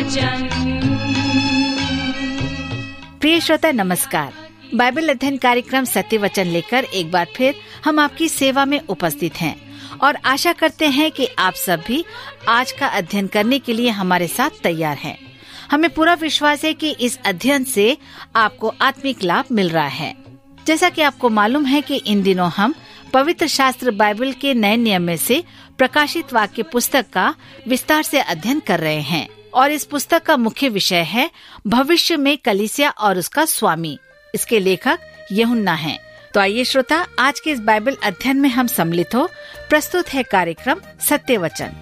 वचन। प्रिय श्रोता नमस्कार। बाइबल अध्ययन कार्यक्रम सत्य वचन लेकर एक बार फिर हम आपकी सेवा में उपस्थित हैं और आशा करते हैं कि आप सब भी आज का अध्ययन करने के लिए हमारे साथ तैयार हैं। हमें पूरा विश्वास है कि इस अध्ययन से आपको आत्मिक लाभ मिल रहा है। जैसा कि आपको मालूम है कि इन दिनों हम पवित्र शास्त्र बाइबल के नए नियम में से प्रकाशित वाक्य पुस्तक का विस्तार से अध्ययन कर रहे हैं और इस पुस्तक का मुख्य विषय है भविष्य में कलीसिया और उसका स्वामी। इसके लेखक यूहन्ना हैं। तो आइए श्रोता, आज के इस बाइबल अध्ययन में हम सम्मिलित हो। प्रस्तुत है कार्यक्रम सत्य वचन।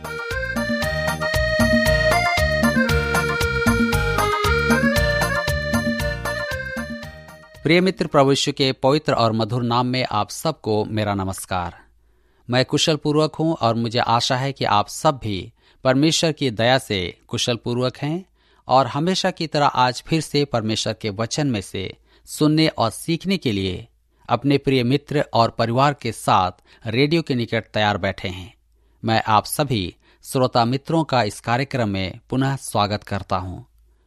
प्रिय मित्र, प्रभु यीशु के पवित्र और मधुर नाम में आप सबको मेरा नमस्कार। मैं कुशल पूर्वक हूँ और मुझे आशा है कि आप सब भी परमेश्वर की दया से कुशल पूर्वक हैं और हमेशा की तरह आज फिर से परमेश्वर के वचन में से सुनने और सीखने के लिए अपने प्रिय मित्र और परिवार के साथ रेडियो के निकट तैयार बैठे हैं। मैं आप सभी श्रोता मित्रों का इस कार्यक्रम में पुनः स्वागत करता हूँ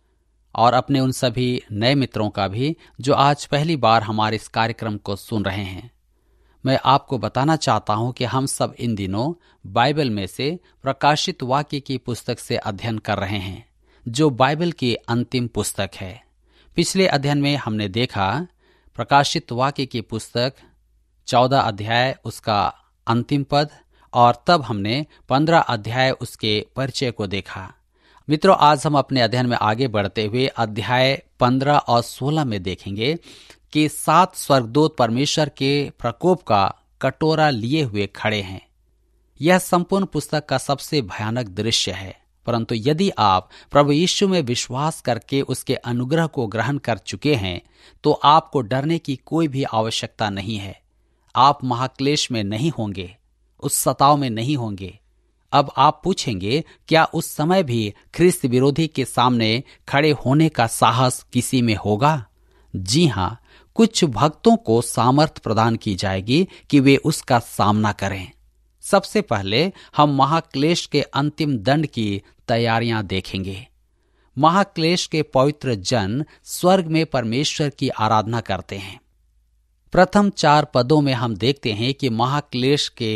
और अपने उन सभी नए मित्रों का भी जो आज पहली बार हमारे इस कार्यक्रम को सुन रहे हैं। मैं आपको बताना चाहता हूं कि हम सब इन दिनों बाइबल में से प्रकाशित वाक्य की पुस्तक से अध्ययन कर रहे हैं, जो बाइबल की अंतिम पुस्तक है। पिछले अध्ययन में हमने देखा प्रकाशित वाक्य की पुस्तक 14 अध्याय उसका अंतिम पद, और तब हमने 15 अध्याय उसके परिचय को देखा। मित्रों, आज हम अपने अध्ययन में आगे बढ़ते हुए अध्याय 15 और 16 में देखेंगे कि 7 स्वर्गदूत परमेश्वर के प्रकोप का कटोरा लिए हुए खड़े हैं। यह संपूर्ण पुस्तक का सबसे भयानक दृश्य है, परंतु यदि आप प्रभु यीशु में विश्वास करके उसके अनुग्रह को ग्रहण कर चुके हैं तो आपको डरने की कोई भी आवश्यकता नहीं है। आप महाक्लेश में नहीं होंगे, उस सताव में नहीं होंगे। अब आप पूछेंगे, क्या उस समय भी ख्रिस्त विरोधी के सामने खड़े होने का साहस किसी में होगा? जी हाँ, कुछ भक्तों को सामर्थ प्रदान की जाएगी कि वे उसका सामना करें। सबसे पहले हम महाक्लेश के अंतिम दंड की तैयारियां देखेंगे। महाक्लेश के पवित्र जन स्वर्ग में परमेश्वर की आराधना करते हैं। प्रथम 4 पदों में हम देखते हैं कि महाक्लेश के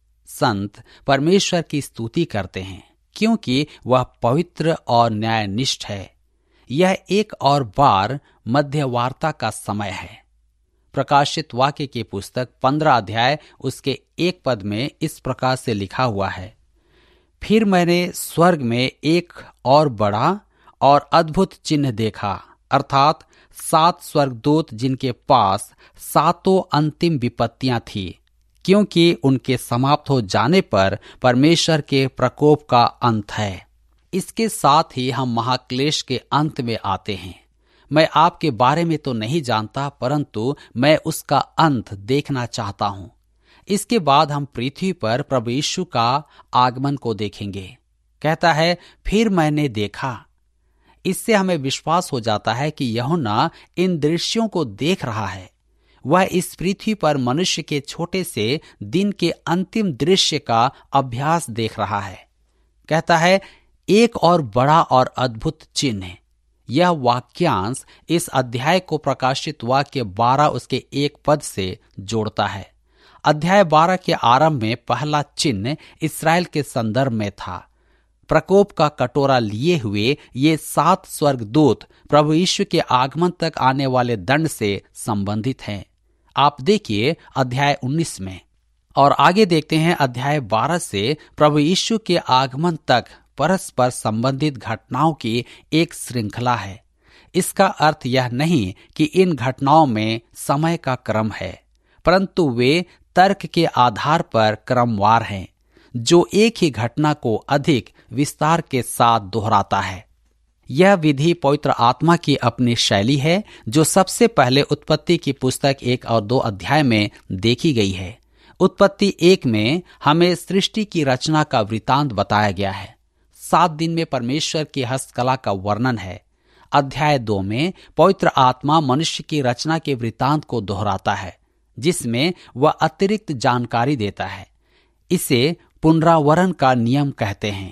संत परमेश्वर की स्तुति करते हैं, क्योंकि वह पवित्र और न्यायनिष्ठ है। यह एक और बार मध्यवार्ता का समय है। प्रकाशित वाक्य की पुस्तक 15 अध्याय उसके 1 पद में इस प्रकार से लिखा हुआ है, फिर मैंने स्वर्ग में एक और बड़ा और अद्भुत चिन्ह देखा, अर्थात 7 स्वर्गदूत जिनके पास 7 अंतिम विपत्तियां थी, क्योंकि उनके समाप्त हो जाने पर परमेश्वर के प्रकोप का अंत है। इसके साथ ही हम महाक्लेश के अंत में आते हैं। मैं आपके बारे में तो नहीं जानता, परंतु मैं उसका अंत देखना चाहता हूं। इसके बाद हम पृथ्वी पर प्रभु यीशु का आगमन को देखेंगे। कहता है, फिर मैंने देखा। इससे हमें विश्वास हो जाता है कि यूहन्ना इन दृश्यों को देख रहा है। वह इस पृथ्वी पर मनुष्य के छोटे से दिन के अंतिम दृश्य का अभ्यास देख रहा है। कहता है, एक और बड़ा और अद्भुत चिन्ह। यह वाक्यांश इस अध्याय को प्रकाशित वाक्य 12 उसके 1 पद से जोड़ता है। अध्याय 12 के आरंभ में पहला चिन्ह इस्राएल के संदर्भ में था। प्रकोप का कटोरा लिए हुए ये 7 स्वर्गदूत प्रभु यीशु के आगमन तक आने वाले दंड से संबंधित हैं। आप देखिए अध्याय 19 में, और आगे देखते हैं अध्याय 12 से प्रभु यीशु के आगमन तक परस्पर संबंधित घटनाओं की एक श्रृंखला है। इसका अर्थ यह नहीं कि इन घटनाओं में समय का क्रम है, परंतु वे तर्क के आधार पर क्रमवार हैं, जो एक ही घटना को अधिक विस्तार के साथ दोहराता है। यह विधि पवित्र आत्मा की अपनी शैली है, जो सबसे पहले उत्पत्ति की पुस्तक 1 और 2 अध्याय में देखी गई है। उत्पत्ति 1 में हमें सृष्टि की रचना का वृतांत बताया गया है। 7 दिन में परमेश्वर की हस्तकला का वर्णन है। अध्याय 2 में पवित्र आत्मा मनुष्य की रचना के वृतांत को दोहराता है, जिसमें वह अतिरिक्त जानकारी देता है। इसे पुनरावरण का नियम कहते हैं।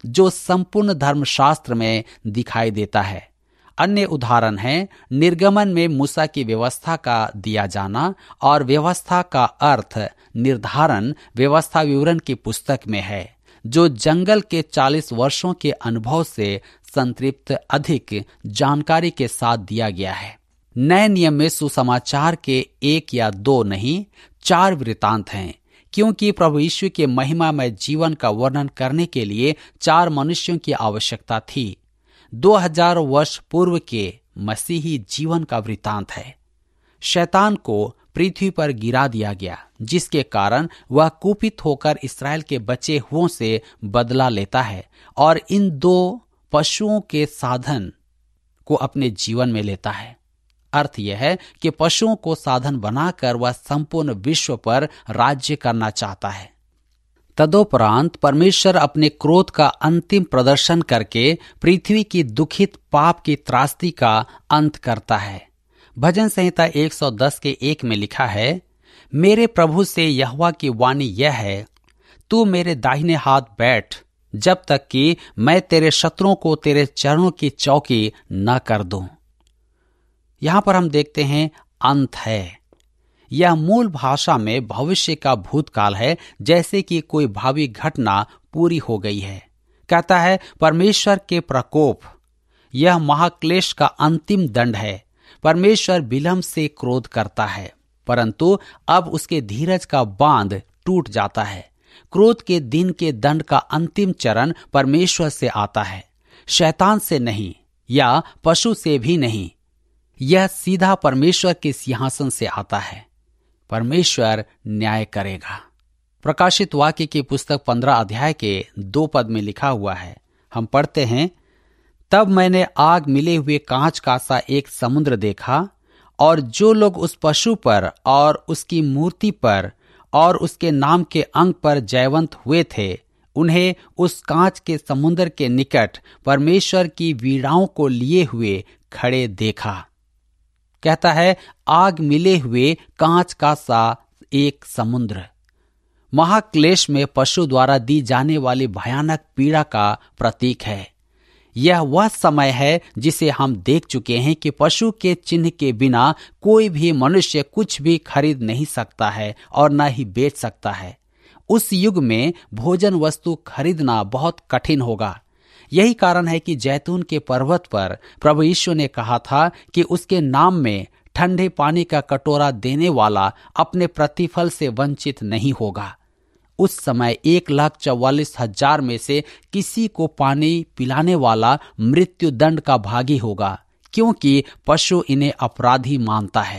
जो संपूर्ण धर्मशास्त्र में दिखाई देता है। अन्य उदाहरण है निर्गमन में मूसा की व्यवस्था का दिया जाना और व्यवस्था का अर्थ निर्धारण व्यवस्था विवरण की पुस्तक में है, जो जंगल के 40 वर्षों के अनुभव से संतृप्त अधिक जानकारी के साथ दिया गया है। नए नियम में सुसमाचार के 1 या 2 नहीं 4 वृतांत हैं, क्योंकि प्रभु यीशु के महिमामय जीवन का वर्णन करने के लिए 4 मनुष्यों की आवश्यकता थी। 2000 वर्ष पूर्व के मसीही जीवन का वृतांत है। शैतान को पृथ्वी पर गिरा दिया गया, जिसके कारण वह कुपित होकर इस्राएल के बचे हुओं से बदला लेता है और इन 2 पशुओं के साधन को अपने जीवन में लेता है। अर्थ यह है कि पशुओं को साधन बनाकर वह संपूर्ण विश्व पर राज्य करना चाहता है। तदोपरांत परमेश्वर अपने क्रोध का अंतिम प्रदर्शन करके पृथ्वी की दुखित पाप की त्रासदी का अंत करता है। भजन संहिता 110 के 1 में लिखा है, मेरे प्रभु से यहोवा की वाणी यह है, तू मेरे दाहिने हाथ बैठ, जब तक कि मैं तेरे शत्रुओं को तेरे चरणों की चौकी न कर दूं। यहां पर हम देखते हैं अंत है। यह मूल भाषा में भविष्य का भूतकाल है, जैसे कि कोई भावी घटना पूरी हो गई है। कहता है परमेश्वर के प्रकोप, यह महाक्लेश का अंतिम दंड है। परमेश्वर विलंब से क्रोध करता है, परंतु अब उसके धीरज का बांध टूट जाता है। क्रोध के दिन के दंड का अंतिम चरण परमेश्वर से आता है, शैतान से नहीं या पशु से भी नहीं। यह सीधा परमेश्वर के सिंहासन से आता है। परमेश्वर न्याय करेगा। प्रकाशित वाक्य की पुस्तक 15 अध्याय के 2 पद में लिखा हुआ है, हम पढ़ते हैं, तब मैंने आग मिले हुए कांच का सा एक समुद्र देखा, और जो लोग उस पशु पर और उसकी मूर्ति पर और उसके नाम के अंक पर जयवंत हुए थे, उन्हें उस कांच के समुद्र के निकट परमेश्वर की वीणाओं को लिए हुए खड़े देखा। कहता है आग मिले हुए कांच का सा एक समुद्र। महाक्लेश में पशु द्वारा दी जाने वाली भयानक पीड़ा का प्रतीक है। यह वह समय है जिसे हम देख चुके हैं कि पशु के चिन्ह के बिना कोई भी मनुष्य कुछ भी खरीद नहीं सकता है और न ही बेच सकता है। उस युग में भोजन वस्तु खरीदना बहुत कठिन होगा। यही कारण है कि जैतून के पर्वत पर प्रभु यीशु ने कहा था कि उसके नाम में ठंडे पानी का कटोरा देने वाला अपने प्रतिफल से वंचित नहीं होगा। उस समय 1,44,000 में से किसी को पानी पिलाने वाला मृत्यु दंड का भागी होगा, क्योंकि पशु इन्हें अपराधी मानता है।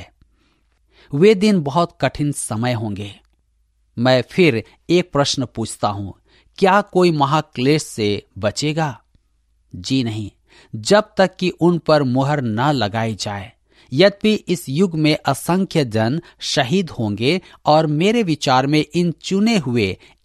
वे दिन बहुत कठिन समय होंगे। मैं फिर एक प्रश्न पूछता हूं, क्या कोई महाक्लेश से बचेगा? जी नहीं, जब तक कि उन पर मुहर न लगाई जाए। यद्यपि इस युग में असंख्य जन शहीद होंगे और मेरे विचार में इन चुने हुए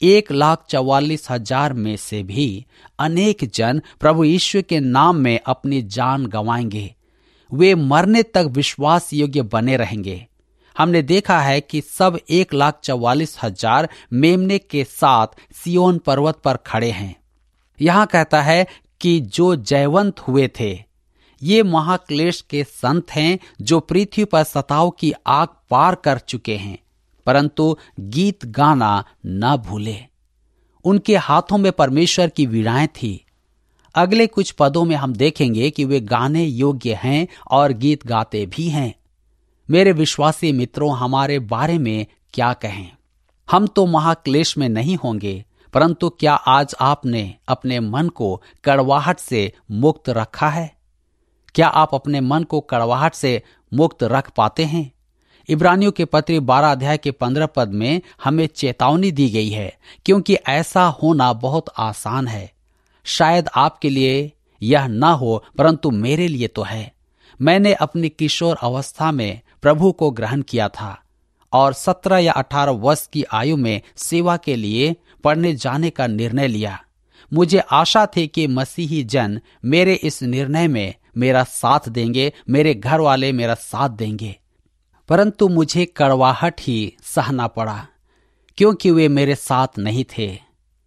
1,44,000 में से भी अनेक जन प्रभु यीशु के नाम में अपनी जान गंवाएंगे। वे मरने तक विश्वास योग्य बने रहेंगे। हमने देखा है कि सब 1,44,000 मेमने के साथ सियोन पर्वत पर खड़े हैं। यहां कहता है कि जो जयवंत हुए थे, ये महाक्लेश के संत हैं जो पृथ्वी पर सताव की आग पार कर चुके हैं, परंतु गीत गाना न भूले। उनके हाथों में परमेश्वर की वीणाएं थी। अगले कुछ पदों में हम देखेंगे कि वे गाने योग्य हैं और गीत गाते भी हैं। मेरे विश्वासी मित्रों, हमारे बारे में क्या कहें? हम तो महाक्लेश में नहीं होंगे, परंतु क्या आज आपने अपने मन को कड़वाहट से मुक्त रखा है? क्या आप अपने मन को कड़वाहट से मुक्त रख पाते हैं? इब्रानियों के पत्री 12 अध्याय के 15 पद में हमें चेतावनी दी गई है, क्योंकि ऐसा होना बहुत आसान है। शायद आपके लिए यह न हो, परंतु मेरे लिए तो है। मैंने अपनी किशोर अवस्था में प्रभु को ग्रहण किया था और 17 या 18 वर्ष की आयु में सेवा के लिए पढ़ने जाने का निर्णय लिया। मुझे आशा थी कि मसीही जन मेरे इस निर्णय में मेरा साथ देंगे, मेरे घर वाले मेरा साथ देंगे, परंतु मुझे कड़वाहट ही सहना पड़ा, क्योंकि वे मेरे साथ नहीं थे।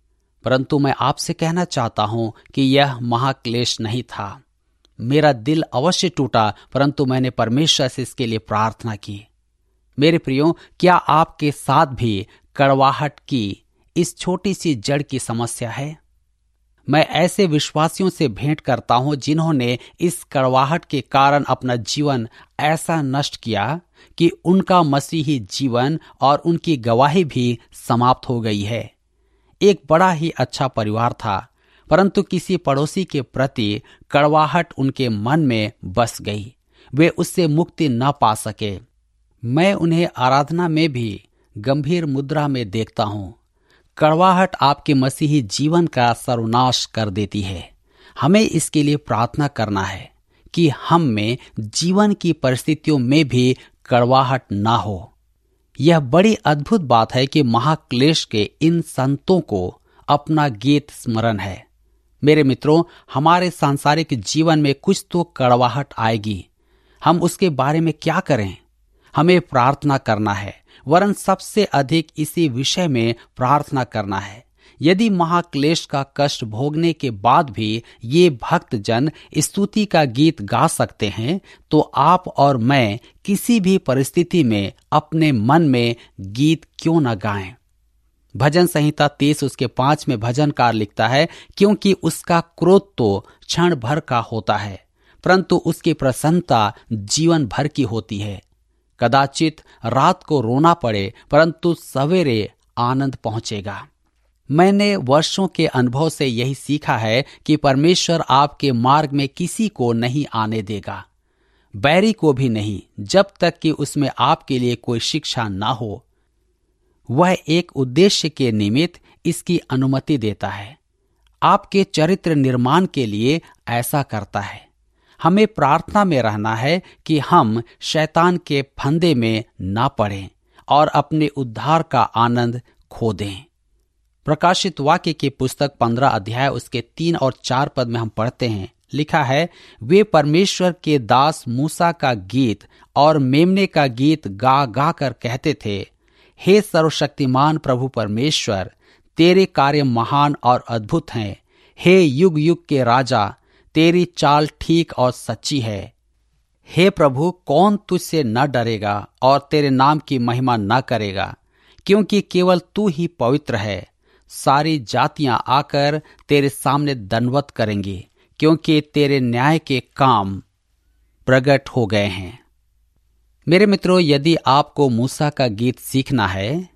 परंतु मैं आपसे कहना चाहता हूं कि यह महाक्लेश नहीं था। मेरा दिल अवश्य टूटा, परंतु मैंने परमेश्वर से इसके लिए प्रार्थना की। मेरे प्रियो, क्या आपके साथ भी कड़वाहट की इस छोटी सी जड़ की समस्या है? मैं ऐसे विश्वासियों से भेंट करता हूं जिन्होंने इस कड़वाहट के कारण अपना जीवन ऐसा नष्ट किया कि उनका मसीही जीवन और उनकी गवाही भी समाप्त हो गई है। एक बड़ा ही अच्छा परिवार था, परंतु किसी पड़ोसी के प्रति कड़वाहट उनके मन में बस गई। वे उससे मुक्ति न पा सके। मैं उन्हें आराधना में भी गंभीर मुद्रा में देखता हूं। कड़वाहट आपके मसीही जीवन का सर्वनाश कर देती है। हमें इसके लिए प्रार्थना करना है कि हम में जीवन की परिस्थितियों में भी कड़वाहट ना हो। यह बड़ी अद्भुत बात है कि महाक्लेश के इन संतों को अपना गीत स्मरण है। मेरे मित्रों, हमारे सांसारिक जीवन में कुछ तो कड़वाहट आएगी। हम उसके बारे में क्या करें? हमें प्रार्थना करना है, वरन सबसे अधिक इसी विषय में प्रार्थना करना है। यदि महाक्लेश का कष्ट भोगने के बाद भी ये भक्त जन स्तुति का गीत गा सकते हैं, तो आप और मैं किसी भी परिस्थिति में अपने मन में गीत क्यों न गाएं? भजन संहिता 30 उसके 5 में भजनकार लिखता है, क्योंकि उसका क्रोध तो क्षण भर का होता है, परंतु उसकी प्रसन्नता जीवन भर की होती है। कदाचित रात को रोना पड़े, परंतु सवेरे आनंद पहुंचेगा। मैंने वर्षों के अनुभव से यही सीखा है कि परमेश्वर आपके मार्ग में किसी को नहीं आने देगा, बैरी को भी नहीं, जब तक कि उसमें आपके लिए कोई शिक्षा ना हो। वह एक उद्देश्य के निमित्त इसकी अनुमति देता है, आपके चरित्र निर्माण के लिए ऐसा करता है। हमें प्रार्थना में रहना है कि हम शैतान के फंदे में ना पड़ें और अपने उद्धार का आनंद खो दें। प्रकाशित वाक्य की पुस्तक 15 अध्याय उसके 3 और 4 पद में हम पढ़ते हैं, लिखा है, वे परमेश्वर के दास मूसा का गीत और मेमने का गीत गा गा कर कहते थे, हे सर्वशक्तिमान प्रभु परमेश्वर, तेरे कार्य महान और अद्भुत हैं। हे युग युग के राजा, तेरी चाल ठीक और सच्ची है। हे प्रभु, कौन तुझसे न डरेगा और तेरे नाम की महिमा न करेगा, क्योंकि केवल तू ही पवित्र है। सारी जातियां आकर तेरे सामने दंडवत करेंगी, क्योंकि तेरे न्याय के काम प्रकट हो गए हैं। मेरे मित्रों, यदि आपको मूसा का गीत सीखना है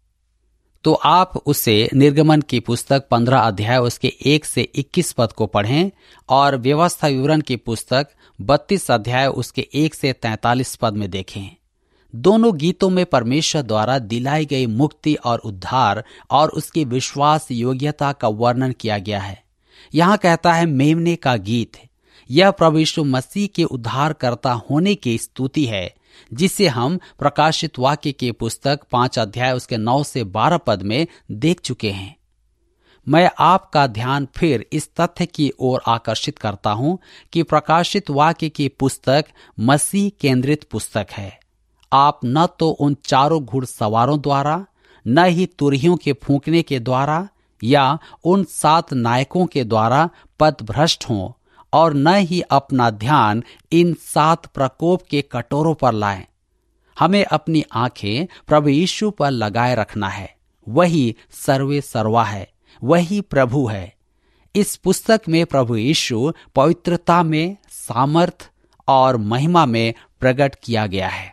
तो आप उसे निर्गमन की पुस्तक 15 अध्याय उसके 1 से 21 पद को पढ़ें और व्यवस्था विवरण की पुस्तक 32 अध्याय उसके 1 से 43 पद में देखें। दोनों गीतों में परमेश्वर द्वारा दिलाई गई मुक्ति और उद्धार और उसकी विश्वास योग्यता का वर्णन किया गया है। यहाँ कहता है मेमने का गीत। यह प्रभु यीशु मसीह के उद्धारकर्ता होने की स्तुति है, जिसे हम प्रकाशित वाक्य की पुस्तक 5 अध्याय उसके 9 से 12 पद में देख चुके हैं। मैं आपका ध्यान फिर इस तथ्य की ओर आकर्षित करता हूं कि प्रकाशित वाक्य की पुस्तक मसीह केंद्रित पुस्तक है। आप न तो उन चारों घुड़सवारों द्वारा, न ही तुरहियों के फूंकने के द्वारा या उन 7 नायकों के द्वारा पथभ्रष्ट हों, और न ही अपना ध्यान इन 7 प्रकोप के कटोरों पर लाएं। हमें अपनी आंखें प्रभु यीशु पर लगाए रखना है। वही सर्वे सर्वा है, वही प्रभु है। इस पुस्तक में प्रभु यीशु पवित्रता में, सामर्थ और महिमा में प्रकट किया गया है।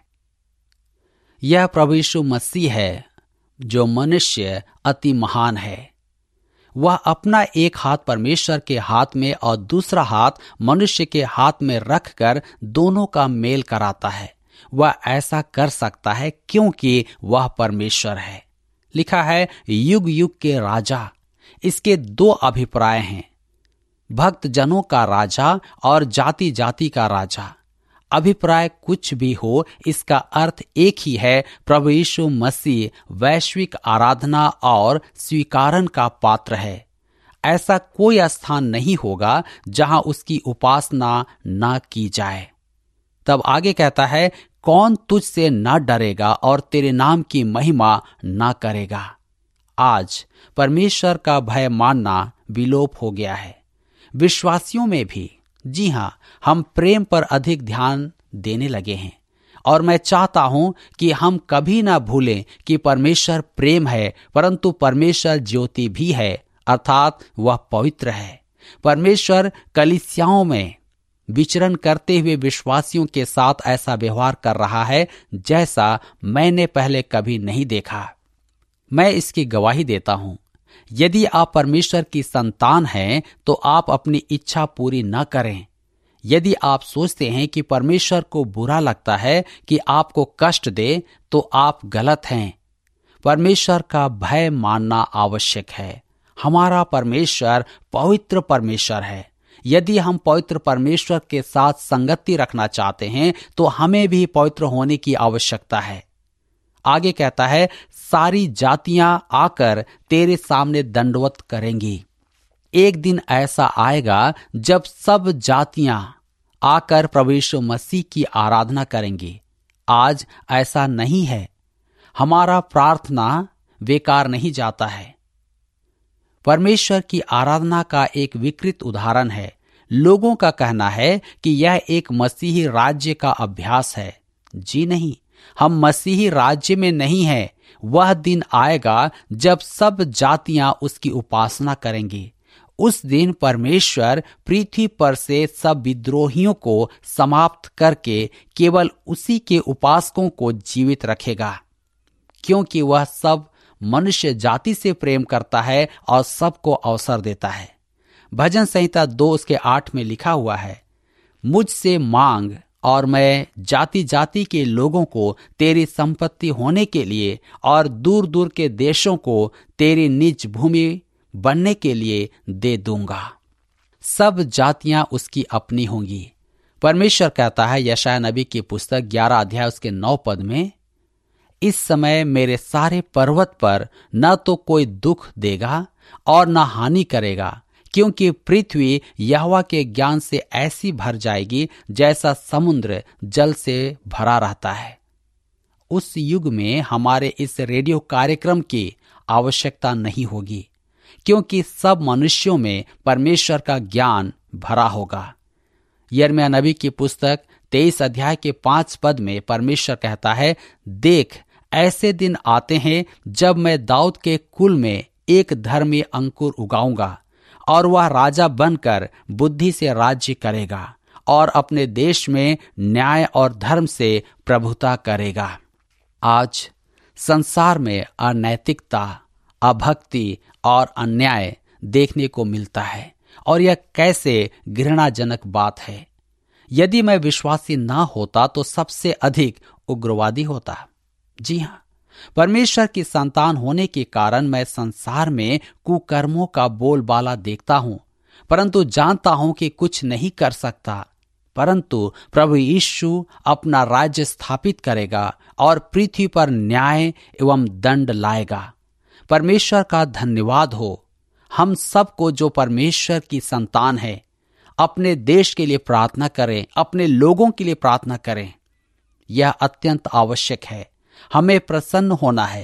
यह प्रभु यीशु मसीह है जो मनुष्य अति महान है। वह अपना एक हाथ परमेश्वर के हाथ में और दूसरा हाथ मनुष्य के हाथ में रखकर दोनों का मेल कराता है। वह ऐसा कर सकता है क्योंकि वह परमेश्वर है। लिखा है युग युग के राजा। इसके 2 अभिप्राय हैं, भक्त जनों का राजा और जाति जाति का राजा। अभिप्राय कुछ भी हो, इसका अर्थ एक ही है, प्रभु यीशु मसीह वैश्विक आराधना और स्वीकारन का पात्र है। ऐसा कोई स्थान नहीं होगा जहां उसकी उपासना न की जाए। तब आगे कहता है, कौन तुझसे न डरेगा और तेरे नाम की महिमा न करेगा। आज परमेश्वर का भय मानना विलोप हो गया है। विश्वासियों में भी, जी हाँ, हम प्रेम पर अधिक ध्यान देने लगे हैं। और मैं चाहता हूं कि हम कभी ना भूलें कि परमेश्वर प्रेम है, परंतु परमेश्वर ज्योति भी है, अर्थात वह पवित्र है। परमेश्वर कलीसियाओं में विचरण करते हुए विश्वासियों के साथ ऐसा व्यवहार कर रहा है जैसा मैंने पहले कभी नहीं देखा। मैं इसकी गवाही देता हूं। यदि आप परमेश्वर की संतान हैं तो आप अपनी इच्छा पूरी न करें। यदि आप सोचते हैं कि परमेश्वर को बुरा लगता है कि आपको कष्ट दे, तो आप गलत हैं। परमेश्वर का भय मानना आवश्यक है। हमारा परमेश्वर पवित्र परमेश्वर है। यदि हम पवित्र परमेश्वर के साथ संगति रखना चाहते हैं तो हमें भी पवित्र होने की आवश्यकता है। आगे कहता है, सारी जातियां आकर तेरे सामने दंडवत करेंगी। एक दिन ऐसा आएगा जब सब जातियां आकर प्रभु यीशु मसीह की आराधना करेंगी। आज ऐसा नहीं है। हमारा प्रार्थना बेकार नहीं जाता है। परमेश्वर की आराधना का एक विकृत उदाहरण है। लोगों का कहना है कि यह एक मसीही राज्य का अभ्यास है। जी नहीं, हम मसीही राज्य में नहीं हैं। वह दिन आएगा जब सब जातियां उसकी उपासना करेंगी। उस दिन परमेश्वर पृथ्वी पर से सब विद्रोहियों को समाप्त करके केवल उसी के उपासकों को जीवित रखेगा, क्योंकि वह सब मनुष्य जाति से प्रेम करता है और सबको अवसर देता है। भजन संहिता 2:8 में लिखा हुआ है, मुझसे मांग और मैं जाति जाति के लोगों को तेरी संपत्ति होने के लिए और दूर दूर के देशों को तेरी निज भूमि बनने के लिए दे दूंगा। सब जातियां उसकी अपनी होंगी। परमेश्वर कहता है यशायाह नबी की पुस्तक 11:9 में, इस समय मेरे सारे पर्वत पर न तो कोई दुख देगा और न हानि करेगा, क्योंकि पृथ्वी यहोवा के ज्ञान से ऐसी भर जाएगी जैसा समुद्र जल से भरा रहता है। उस युग में हमारे इस रेडियो कार्यक्रम की आवश्यकता नहीं होगी, क्योंकि सब मनुष्यों में परमेश्वर का ज्ञान भरा होगा। यिर्मयाह नबी की पुस्तक 23:5 में परमेश्वर कहता है, देख ऐसे दिन आते हैं जब मैं दाऊद के कुल में एक धर्मी अंकुर उगाऊंगा और वह राजा बनकर बुद्धि से राज्य करेगा और अपने देश में न्याय और धर्म से प्रभुता करेगा। आज संसार में अनैतिकता, अभक्ति और अन्याय देखने को मिलता है और यह कैसे घृणाजनक बात है। यदि मैं विश्वासी ना होता तो सबसे अधिक उग्रवादी होता। जी हाँ, परमेश्वर की संतान होने के कारण मैं संसार में कुकर्मों का बोलबाला देखता हूं, परंतु जानता हूं कि कुछ नहीं कर सकता। परंतु प्रभु यीशु अपना राज्य स्थापित करेगा और पृथ्वी पर न्याय एवं दंड लाएगा। परमेश्वर का धन्यवाद हो। हम सबको जो परमेश्वर की संतान है, अपने देश के लिए प्रार्थना करें, अपने लोगों के लिए प्रार्थना करें। यह अत्यंत आवश्यक है। हमें प्रसन्न होना है,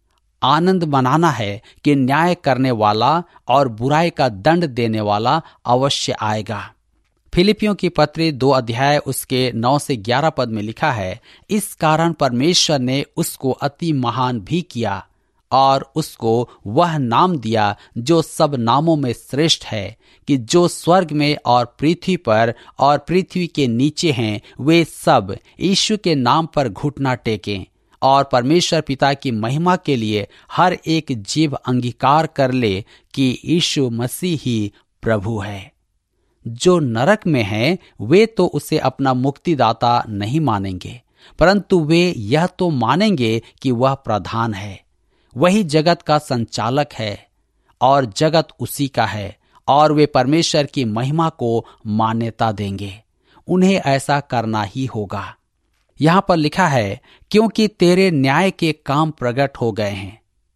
आनंद मनाना है कि न्याय करने वाला और बुराई का दंड देने वाला अवश्य आएगा। फिलिपियों की पत्री 2 उसके 9 से 11 में लिखा है, इस कारण परमेश्वर ने उसको अति महान भी किया और उसको वह नाम दिया जो सब नामों में श्रेष्ठ है, कि जो स्वर्ग में और पृथ्वी पर और पृथ्वी के नीचे हैं वे सब यीशु के नाम पर घुटना टेकें और परमेश्वर पिता की महिमा के लिए हर एक जीव अंगीकार कर ले कि यीशु मसीह ही प्रभु है। जो नरक में हैं वे तो उसे अपना मुक्तिदाता नहीं मानेंगे, परंतु वे यह तो मानेंगे कि वह प्रधान है, वही जगत का संचालक है और जगत उसी का है, और वे परमेश्वर की महिमा को मान्यता देंगे। उन्हें ऐसा करना ही होगा। यहां पर लिखा है, क्योंकि तेरे न्याय के काम प्रकट हो गए हैं।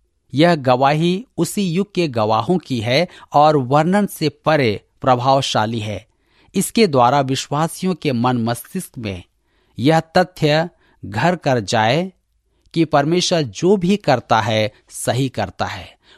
यह गवाही उसी युग के गवाहों की है और वर्णन से परे प्रभावशाली है। इसके द्वारा विश्वासियों के मन मस्तिष्क में यह तथ्य घर कर जाए कि परमेश्वर जो भी करता है सही करता है।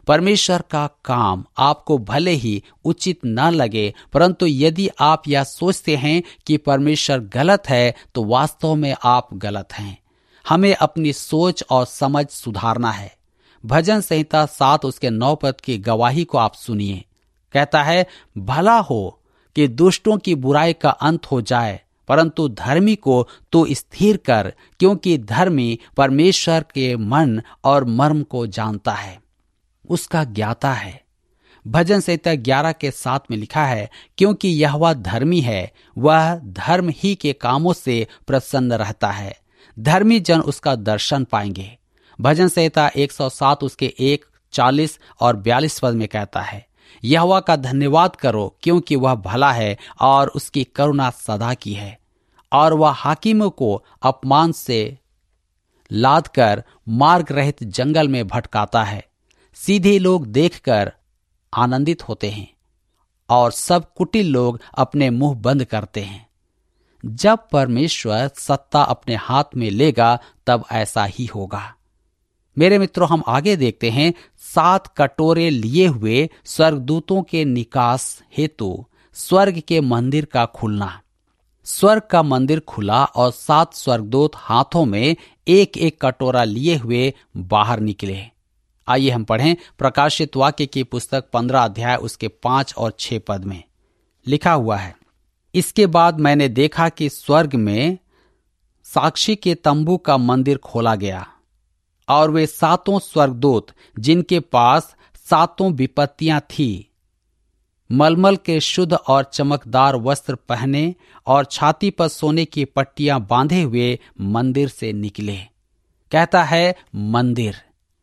परमेश्वर का काम आपको भले ही उचित न लगे, परंतु यदि आप यह सोचते हैं कि परमेश्वर गलत है तो वास्तव में आप गलत हैं। हमें अपनी सोच और समझ सुधारना है। भजन संहिता 7 उसके 9 पद की गवाही को आप सुनिए। कहता है, भला हो कि दुष्टों की बुराई का अंत हो जाए, परंतु धर्मी को तो स्थिर कर, क्योंकि धर्मी परमेश्वर के मन और मर्म को जानता है, उसका ज्ञाता है। भजन संहिता 11 के 7 में लिखा है, क्योंकि यहोवा धर्मी है, वह धर्म ही के कामों से प्रसन्न रहता है, धर्मी जन उसका दर्शन पाएंगे। भजन संहिता 107 उसके 1, 40 और 42 पद में कहता है, यहोवा का धन्यवाद करो, क्योंकि वह भला है और उसकी करुणा सदा की है, और वह हाकिमों को अपमान से लाद कर मार्ग रहित जंगल में भटकाता है। सीधे लोग देखकर आनंदित होते हैं और सब कुटिल लोग अपने मुंह बंद करते हैं। जब परमेश्वर सत्ता अपने हाथ में लेगा तब ऐसा ही होगा। मेरे मित्रों, हम आगे देखते हैं, 7 कटोरे लिए हुए स्वर्गदूतों के निकास हेतु स्वर्ग के मंदिर का खुलना। स्वर्ग का मंदिर खुला और 7 स्वर्गदूत हाथों में एक एक कटोरा लिए हुए बाहर निकले। आइए हम पढ़ें प्रकाशित वाक्य की पुस्तक 15 अध्याय उसके 5 और 6 पद में लिखा हुआ है, इसके बाद मैंने देखा कि स्वर्ग में साक्षी के तंबू का मंदिर खोला गया, और वे 7 स्वर्गदूत जिनके पास 7 विपत्तियां थी, मलमल के शुद्ध और चमकदार वस्त्र पहने और छाती पर सोने की पट्टियां बांधे हुए मंदिर से निकले। कहता है मंदिर।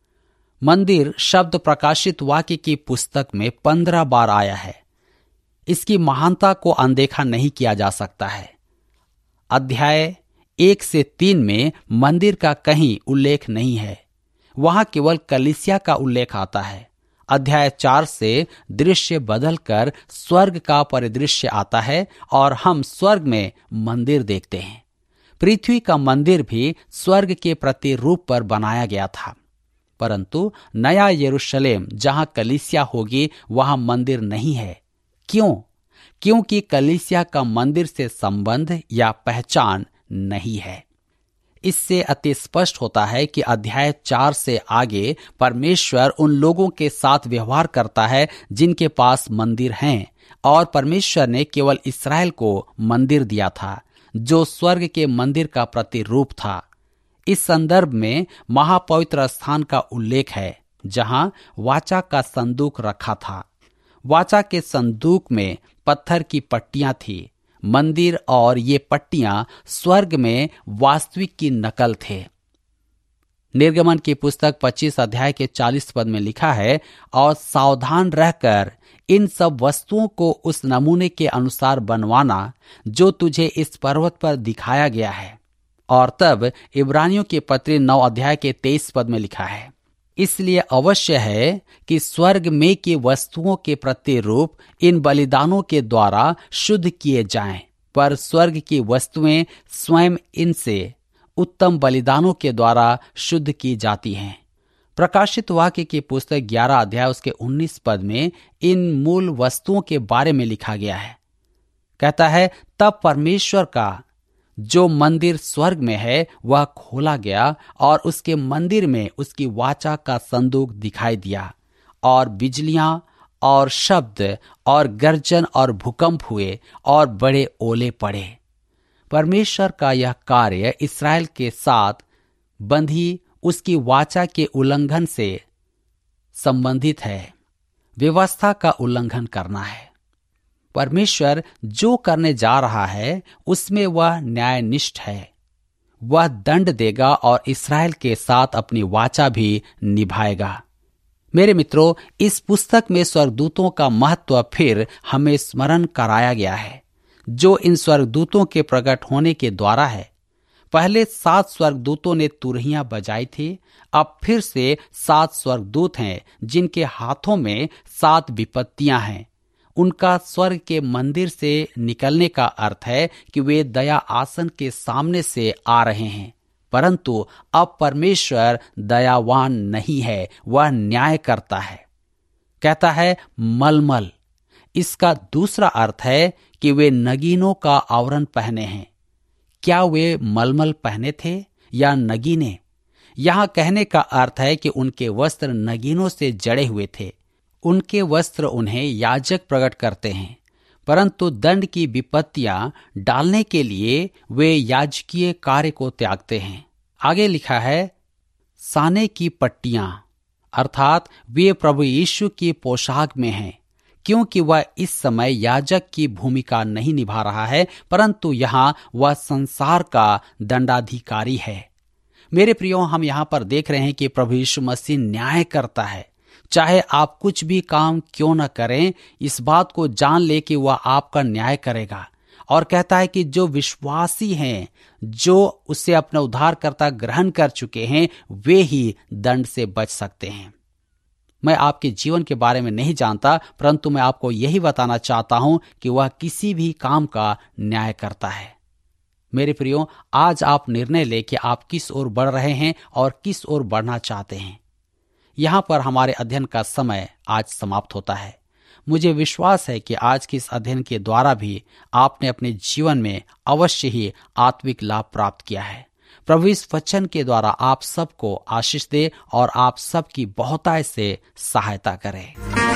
मंदिर शब्द प्रकाशित वाक्य की पुस्तक में 15 बार आया है। इसकी महानता को अनदेखा नहीं किया जा सकता है। अध्याय 1 से 3 में मंदिर का कहीं उल्लेख नहीं है, वहां केवल कलीसिया का उल्लेख आता है। अध्याय 4 से दृश्य बदलकर स्वर्ग का परिदृश्य आता है और हम स्वर्ग में मंदिर देखते हैं। पृथ्वी का मंदिर भी स्वर्ग के प्रतिरूप पर बनाया गया था, परंतु नया यरूशलेम जहां कलीसिया होगी वहां मंदिर नहीं है। क्यों? क्योंकि कलीसिया का मंदिर से संबंध या पहचान नहीं है। इससे अति स्पष्ट होता है कि अध्याय 4 से आगे परमेश्वर उन लोगों के साथ व्यवहार करता है जिनके पास मंदिर हैं, और परमेश्वर ने केवल इस्राएल को मंदिर दिया था जो स्वर्ग के मंदिर का प्रतिरूप था। इस संदर्भ में महापवित्र स्थान का उल्लेख है जहां वाचा का संदूक रखा था। वाचा के संदूक में पत्थर की पट्टियां थी। मंदिर और ये पट्टियां स्वर्ग में वास्तविक की नकल थे। निर्गमन की पुस्तक 25 अध्याय के 40 पद में लिखा है, और सावधान रहकर इन सब वस्तुओं को उस नमूने के अनुसार बनवाना जो तुझे इस पर्वत पर दिखाया गया है। और तब इब्रानियों के पत्री 9 अध्याय के 23 पद में लिखा है, इसलिए अवश्य है कि स्वर्ग में की वस्तुओं के प्रतिरूप इन बलिदानों के द्वारा शुद्ध किए जाएं, पर स्वर्ग की वस्तुएं स्वयं इनसे उत्तम बलिदानों के द्वारा शुद्ध की जाती हैं। प्रकाशित वाक्य की पुस्तक 11 अध्याय उसके 19 पद में इन मूल वस्तुओं के बारे में लिखा गया है। कहता है, तब परमेश्वर का जो मंदिर स्वर्ग में है वह खोला गया और उसके मंदिर में उसकी वाचा का संदूक दिखाई दिया, और बिजलियां और शब्द और गर्जन और भूकंप हुए और बड़े ओले पड़े। परमेश्वर का यह कार्य इस्राएल के साथ बंधी उसकी वाचा के उल्लंघन से संबंधित है। व्यवस्था का उल्लंघन करना है। परमेश्वर जो करने जा रहा है उसमें वह न्यायनिष्ठ है। वह दंड देगा और इस्राएल के साथ अपनी वाचा भी निभाएगा। मेरे मित्रों, इस पुस्तक में स्वर्गदूतों का महत्व फिर हमें स्मरण कराया गया है, जो इन स्वर्गदूतों के प्रकट होने के द्वारा है। पहले 7 स्वर्गदूतों ने तुरहियां बजाई थी। अब फिर से 7 स्वर्गदूत हैं जिनके हाथों में 7 विपत्तियां हैं। उनका स्वर्ग के मंदिर से निकलने का अर्थ है कि वे दया आसन के सामने से आ रहे हैं, परंतु अब परमेश्वर दयावान नहीं है, वह न्याय करता है। कहता है मलमल। इसका दूसरा अर्थ है कि वे नगीनों का आवरण पहने हैं। क्या वे मलमल पहने थे या नगीने? यहां कहने का अर्थ है कि उनके वस्त्र नगीनों से जड़े हुए थे। उनके वस्त्र उन्हें याजक प्रकट करते हैं, परंतु दंड की विपत्तियां डालने के लिए वे याजकीय कार्य को त्यागते हैं। आगे लिखा है साने की पट्टियां, अर्थात वे प्रभु यीशु की पोशाक में हैं, क्योंकि वह इस समय याजक की भूमिका नहीं निभा रहा है, परंतु यहां वह संसार का दंडाधिकारी है। मेरे प्रियो, हम यहां पर देख रहे हैं कि प्रभु यीशु मसीह न्याय करता है। चाहे आप कुछ भी काम क्यों न करें, इस बात को जान ले कि वह आपका न्याय करेगा। और कहता है कि जो विश्वासी हैं, जो उसे अपना उद्धारकर्ता ग्रहण कर चुके हैं, वे ही दंड से बच सकते हैं। मैं आपके जीवन के बारे में नहीं जानता, परंतु मैं आपको यही बताना चाहता हूं कि वह किसी भी काम का न्याय करता है। मेरे प्रियो, आज आप निर्णय ले कि आप किस ओर बढ़ रहे हैं और किस ओर बढ़ना चाहते हैं। यहां पर हमारे अध्ययन का समय आज समाप्त होता है। मुझे विश्वास है कि आज के इस अध्ययन के द्वारा भी आपने अपने जीवन में अवश्य ही आत्मिक लाभ प्राप्त किया है। प्रभु इस वचन के द्वारा आप सबको आशीष दे और आप सबकी बहुतायत से सहायता करे।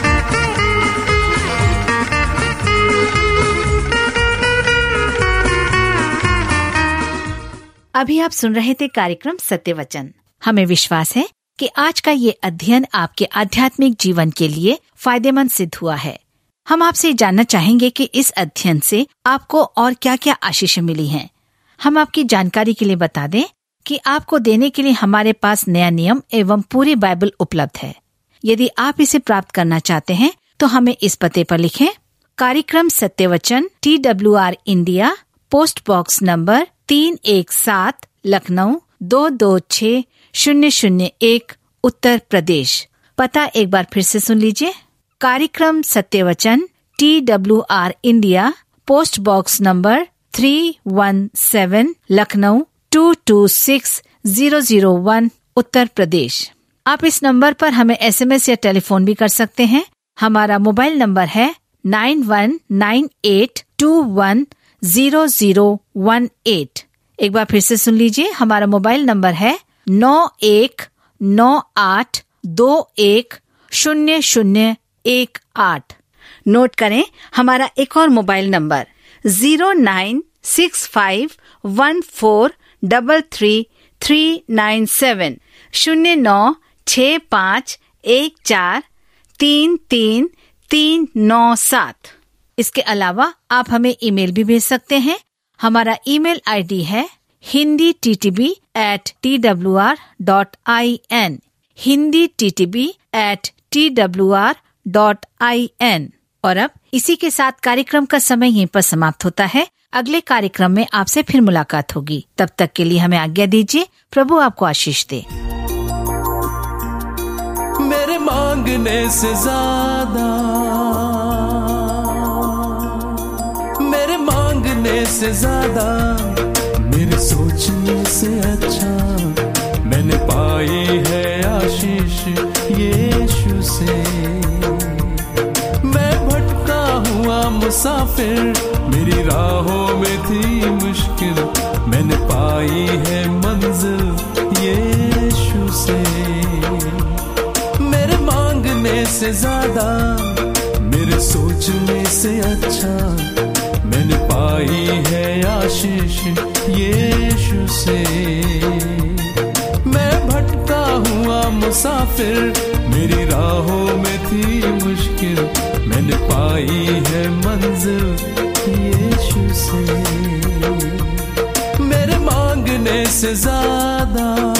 अभी आप सुन रहे थे कार्यक्रम सत्य वचन। हमें विश्वास है कि आज का ये अध्ययन आपके आध्यात्मिक जीवन के लिए फायदेमंद सिद्ध हुआ है। हम आपसे जानना चाहेंगे कि इस अध्ययन से आपको और क्या क्या आशीष मिली हैं। हम आपकी जानकारी के लिए बता दें कि आपको देने के लिए हमारे पास नया नियम एवं पूरी बाइबल उपलब्ध है। यदि आप इसे प्राप्त करना चाहते हैं तो हमें इस पते पर लिखें। कार्यक्रम सत्य वचन, TWR India, post box number 317, Lucknow 226001, Uttar Pradesh. पता एक बार फिर से सुन लीजिए। कार्यक्रम सत्य वचन, TWR India, post box number 317, Lucknow 226001, Uttar Pradesh. आप इस नंबर पर हमें SMS या टेलीफोन भी कर सकते हैं। हमारा मोबाइल नंबर है 9198210018। एक बार फिर से सुन लीजिए। हमारा मोबाइल नंबर है 9198210018। नोट करें हमारा एक और मोबाइल नंबर 09651433397, 0965143397। इसके अलावा आप हमें ईमेल भी भेज सकते हैं। हमारा ईमेल आईडी है hinditb@twr.in, hinditb@twr.in। और अब इसी के साथ कार्यक्रम का समय यहीं पर समाप्त होता है। अगले कार्यक्रम में आपसे फिर मुलाकात होगी। तब तक के लिए हमें आज्ञा दीजिए। प्रभु आपको आशीष दे। मेरे मांगने से ज्यादा, मेरे मांगने से ज्यादा, मेरे सोचने से अच्छा मैंने पाई है आशीष यीशु से। मैं भटका हुआ मुसाफिर, मेरी राहों में थी मुश्किल, मैंने पाई है मंजिल यीशु से। मेरे मांगने से ज्यादा, मेरे सोचने से अच्छा मैंने पाई है आशीष यीशु से। मैं भटका हुआ मुसाफिर, मेरी राहों में थी मुश्किल, मैंने पाई है मंजिल यीशु से। मेरे मांगने से ज्यादा